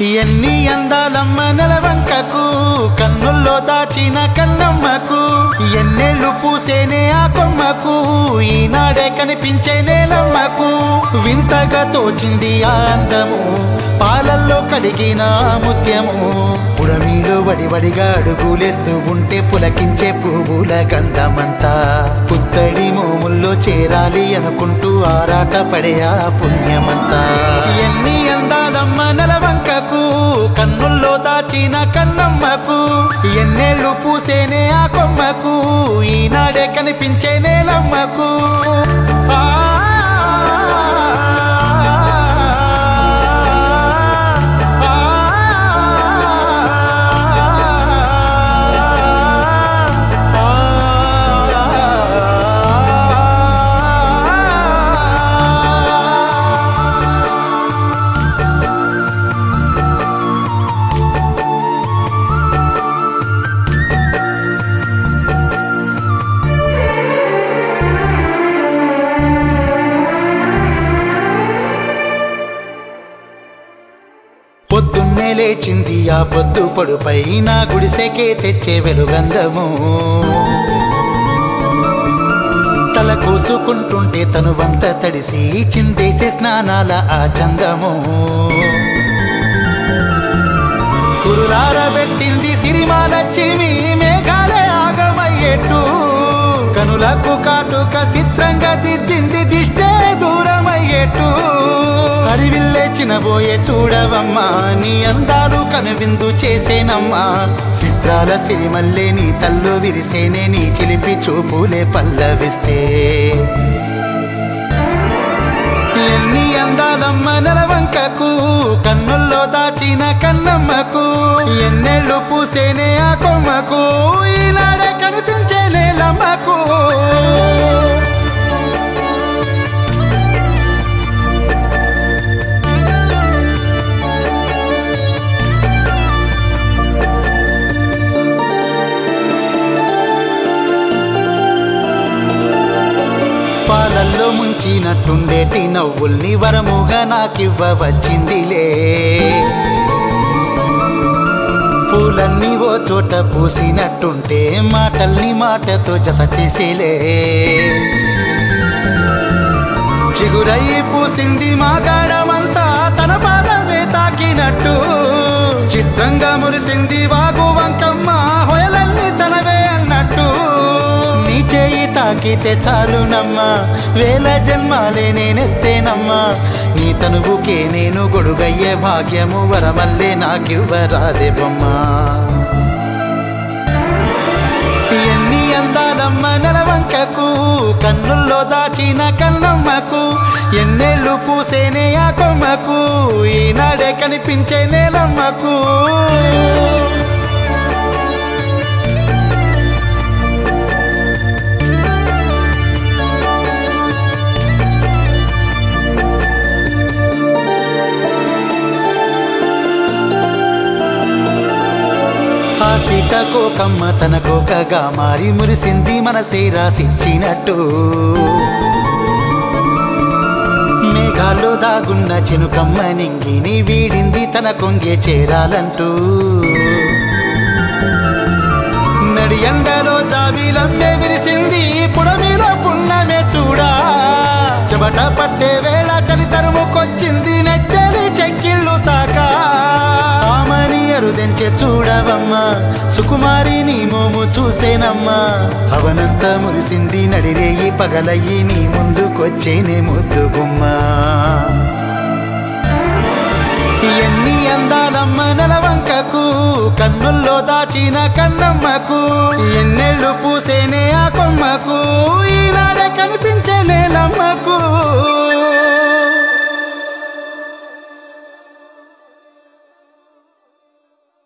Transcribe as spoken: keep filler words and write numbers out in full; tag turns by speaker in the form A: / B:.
A: ఎన్ని అందాలమ్మ నెలవంకకు కన్నుల్లో దాచిన కన్నమ్మకు ఎన్నేళ్ళు పూసేనే ఆ కొమ్మకు ఈనాడే కనిపించే నేలమ్మకు వింతగా తోచింది ఆ అందము పాలల్లో కడిగిన ముత్యము పుడమిలో వడివడిగా అడుగులేస్తూ ఉంటే పులకించే పువ్వుల గంధమంతా పుత్తడి మోముల్లో చేరాలి అనుకుంటూ ఆరాట పడే ఆ పుణ్యమంతా ఎన్ని అందాలమ్మ నెలవంకకు కన్నుల్లో దాచిన కన్నమ్మకు ఎన్నేళ్ళు పూసేనే ఆ కొమ్మకు ఈనాడే కనిపించే నేలమ్మకు ఆ పొద్దున్నే లేచింది ఆ పొద్దు పొడుపై నా గుడిసెకే తెచ్చే వెలుగంధము తల కోసుకుంటుంటే తనువంత తడిసి చిందేసే స్నానాల ఆ చందము కురులారబెట్టింది సిరిమాలచ్చిమి మేఘాలే ఆగమయ్యేట్టు కనులకు కాటుక చిత్రంగా దిద్దింది దిష్టే దూరమయ్యేట్టు హరివిల్లే చినబోయే చూడవమ్మా నీ అందాలు కనువిందు చేసేనమ్మా చిత్రాల సిరిమల్లే నీ తల్లు విరిసేనే నీ చిలిపి చూపులే పల్లవిస్తే ఎన్ని అందాలమ్మ నెలవంకకు కన్నుల్లో దాచిన కన్నమ్మకు ఎన్నేళ్ళు పూసేనే ఆ కొమ్మకు ఈనాడే కనిపించే నేలమ్మకు పాలల్లో ముంచినట్టుండేటి నవ్వుల్ని వరముగా నాకివ్వ వచ్చిందిలే పూలన్నీ ఓ చోట పూసినట్టుంటే మాటల్ని మాటతో జత చేసేలే చిగురయ్యి పూసింది మా గాఢమంతా తన పాదమే తాకినట్టు చిత్రంగా మురిసింది వాగు వంకమ్మ హొయలన్నీ తనవే అన్నట్టు నీ చేయి తాకితే చాలునమ్మా వేల జన్మాలే నేనెత్తేనమ్మా నీ తనువుకే నేను గొడుగయ్యే భాగ్యము వరమల్లే నాకివ్వరాదే బొమ్మా ఎన్ని అందాలమ్మ నెలవంకకు కన్నుల్లో దాచిన కన్నమ్మకు ఎన్నేళ్ళు పూసేనే ఆ కొమ్మకు ఈనాడే కనిపించే నేలమ్మకు ఆ సీతాకోకమ్మ తన కోకగా మారి మురిసింది మనసే రాసిచ్చినట్టు మేఘాల్లో దాగున్న చినుకమ్మ నింగిని వీడింది తన కొంగే చేరాలంటూ నడి ఎండలో జాబిలమ్మే విరిసింది పుడమిలో పున్నమే చూడా చెమట పట్టే వేళ చలి తరుముకొచ్చింది నెచ్చలి చెక్కిళ్ళు తాకా ఆమని అరుదెంచే చూడవమ్మా సుకుమారి నీ మోము చూసేనమ్మా అవనంత మురిసింది నడిరేయి పగలయ్యి నీ ముందుకొచ్చేనే ముద్దు గుమ్మా ఎన్ని అందాలమ్మ నెలవంకకు కన్నుల్లో దాచిన కన్నమ్మకు ఎన్నేళ్ళు పూసేనే ఆ కొమ్మకు ఈనాడే కనిపించే నేలమ్మకు